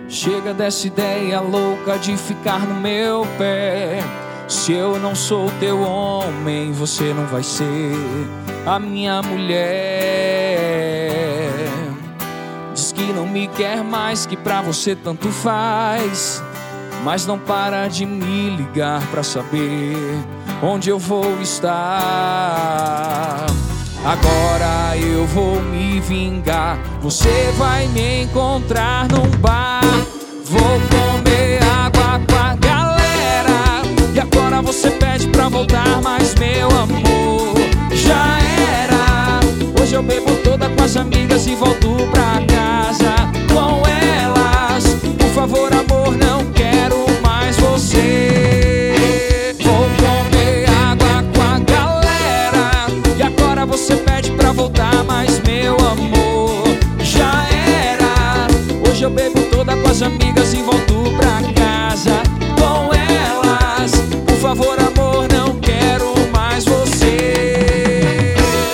Chega dessa ideia louca de ficar no meu pé. Se eu não sou teu homem, você não vai ser a minha mulher. Diz que não me quer mais, que pra você tanto faz, mas não para de me ligar pra saber onde eu vou estar. Agora eu vou me vingar. Você vai me encontrar num bar. Vou comer água com a galera. E agora você pede pra voltar, mas meu amor, já era. Hoje eu bebo toda com as amigas e volto pra casa com elas. Por favor, amor, não quero mais você. Vou comer água com a galera. E agora você pede pra voltar, mas meu amor, já era. Hoje eu bebo toda com as amigas e volto pra casa com elas. Por favor, amor, não quero mais você.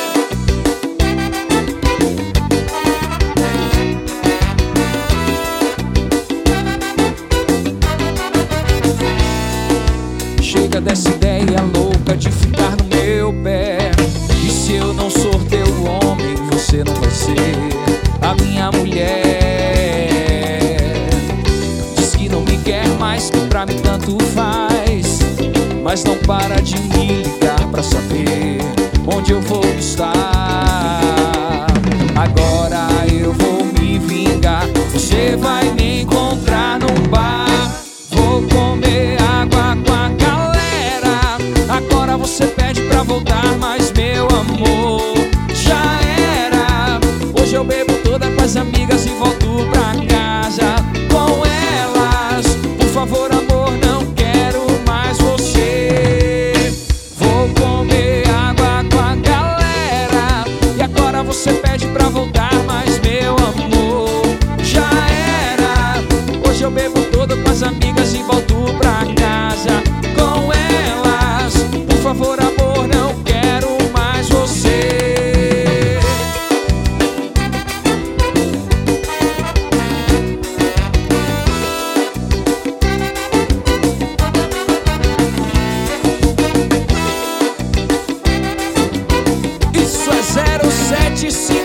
Chega dessa ideia louca de ficar no meu pé. E se eu não sou teu homem, você não vai ser a minha mulher. Diz que não me quer mais, que pra mim tanto faz, mas não para de me ligar pra saber onde eu vou estar. Agora eu vou me vingar. Você vai me encontrar num bar. Vou comer água com a galera. Agora você pede pra voltar, mas meu amor, já era. Hoje eu bebo toda com as amigas e volto pra casa com elas. Por favor, amor, não quero mais você. Vou comer água com a galera. E agora você pede pra voltar, mas meu amor, já era. Hoje eu bebo toda com as amigas e volto pra casa com elas. Por favor, amor, não quero mais você. Isso é 075.